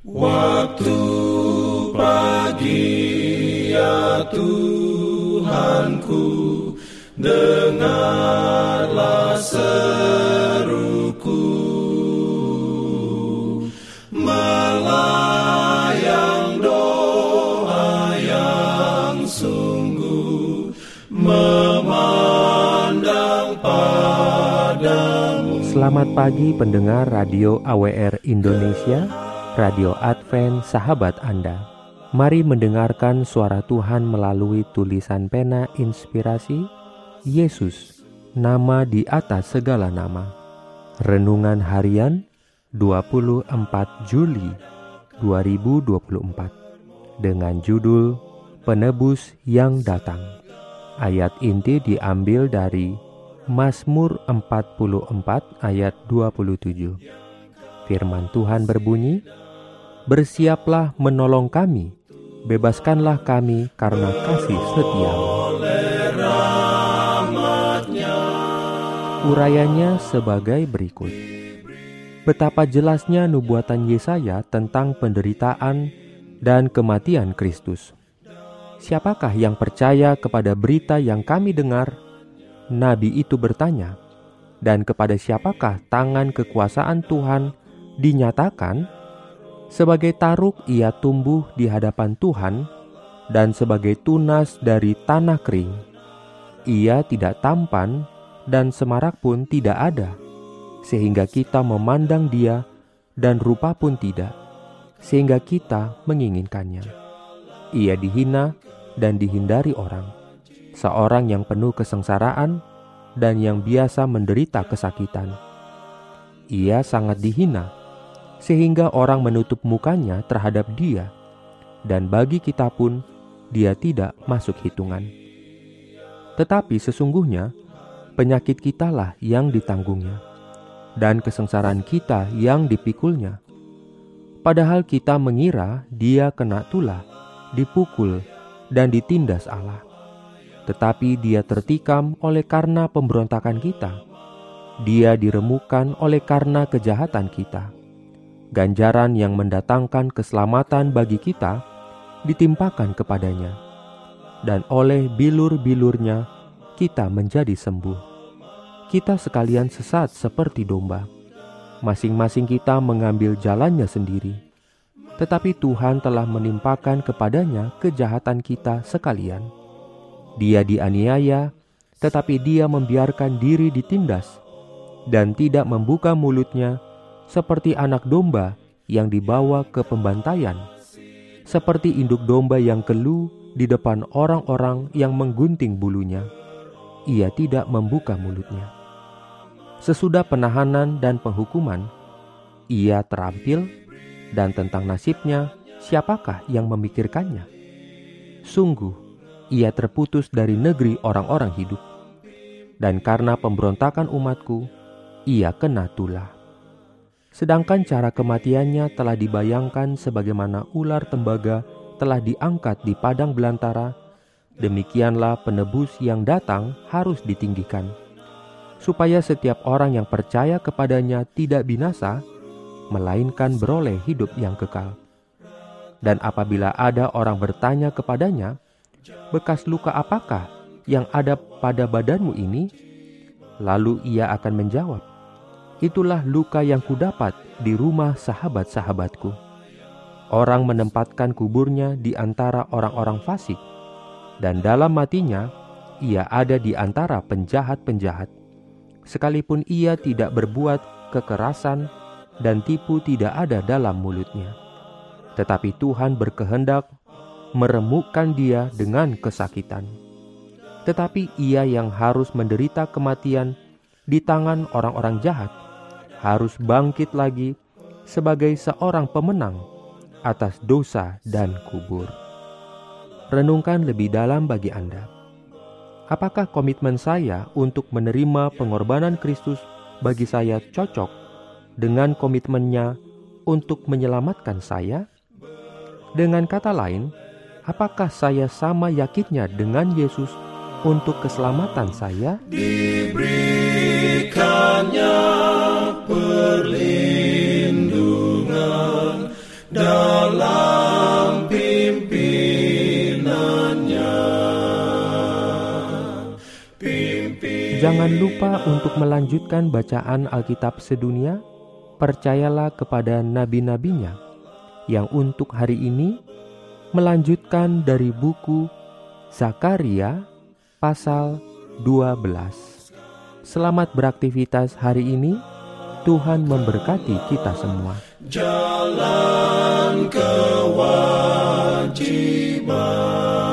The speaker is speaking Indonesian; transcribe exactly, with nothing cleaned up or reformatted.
Waktu pagi ya Tuhanku, dengarlah seruku, melayang doa yang sungguh, memandang padamu. Selamat pagi pendengar Radio A W R Indonesia, Radio Advent Sahabat Anda. Mari mendengarkan suara Tuhan melalui tulisan pena inspirasi Yesus, nama di atas segala nama. Renungan harian dua puluh empat Juli dua ribu dua puluh empat dengan judul Penebus yang Datang. Ayat inti diambil dari Mazmur empat puluh empat ayat dua puluh tujuh. Firman Tuhan berbunyi, "Bersiaplah menolong kami, bebaskanlah kami karena kasih setia-Mu." Urayanya sebagai berikut. Betapa jelasnya nubuatan Yesaya tentang penderitaan dan kematian Kristus. Siapakah yang percaya kepada berita yang kami dengar? Nabi itu bertanya, dan kepada siapakah tangan kekuasaan Tuhan dinyatakan? Sebagai taruk ia tumbuh di hadapan Tuhan, dan sebagai tunas dari tanah kering. Ia tidak tampan, dan semarak pun tidak ada, sehingga kita memandang dia, dan rupa pun tidak, sehingga kita menginginkannya. Ia dihina dan dihindari orang, seorang yang penuh kesengsaraan dan yang biasa menderita kesakitan. Ia sangat dihina, sehingga orang menutup mukanya terhadap dia, dan bagi kita pun dia tidak masuk hitungan. Tetapi sesungguhnya penyakit kitalah yang ditanggungnya, dan kesengsaraan kita yang dipikulnya. Padahal kita mengira dia kena tulah, dipukul, dan ditindas Allah. Tetapi dia tertikam oleh karena pemberontakan kita. Dia diremukkan oleh karena kejahatan kita. Ganjaran yang mendatangkan keselamatan bagi kita ditimpakan kepadanya. Dan oleh bilur-bilurnya kita menjadi sembuh. Kita sekalian sesat seperti domba. Masing-masing kita mengambil jalannya sendiri. Tetapi Tuhan telah menimpakan kepadanya kejahatan kita sekalian. Dia dianiaya, tetapi dia membiarkan diri ditindas, dan tidak membuka mulutnya seperti anak domba yang dibawa ke pembantaian, seperti induk domba yang keluh di depan orang-orang yang menggunting bulunya. Ia tidak membuka mulutnya. Sesudah penahanan dan penghukuman, ia terampil, dan tentang nasibnya siapakah yang memikirkannya? Sungguh, ia terputus dari negeri orang-orang hidup, dan karena pemberontakan umatku, ia kena tulah. Sedangkan cara kematiannya telah dibayangkan sebagaimana ular tembaga telah diangkat di padang belantara, demikianlah penebus yang datang harus ditinggikan, supaya setiap orang yang percaya kepadanya tidak binasa, melainkan beroleh hidup yang kekal. Dan apabila ada orang bertanya kepadanya, "Bekas luka apakah yang ada pada badanmu ini?" Lalu ia akan menjawab, "Itulah luka yang kudapat di rumah sahabat-sahabatku. Orang menempatkan kuburnya di antara orang-orang fasik, dan dalam matinya ia ada di antara penjahat-penjahat. Sekalipun ia tidak berbuat kekerasan dan tipu tidak ada dalam mulutnya. Tetapi Tuhan berkehendak meremukkan dia dengan kesakitan. Tetapi ia yang harus menderita kematian di tangan orang-orang jahat, harus bangkit lagi sebagai seorang pemenang atas dosa dan kubur." Renungkan lebih dalam bagi Anda. Apakah komitmen saya untuk menerima pengorbanan Kristus bagi saya cocok dengan komitmennya untuk menyelamatkan saya? Dengan kata lain, apakah saya sama yakinnya dengan Yesus untuk keselamatan saya? Diberikannya perlindungan dan dalam pimpinannya. Pimpin Jangan lupa untuk melanjutkan bacaan Alkitab sedunia. Percayalah kepada nabi-nabinya yang untuk hari ini melanjutkan dari buku Zakaria pasal dua belas. Selamat beraktivitas hari ini. Tuhan memberkati kita semua. jalan kewajiban.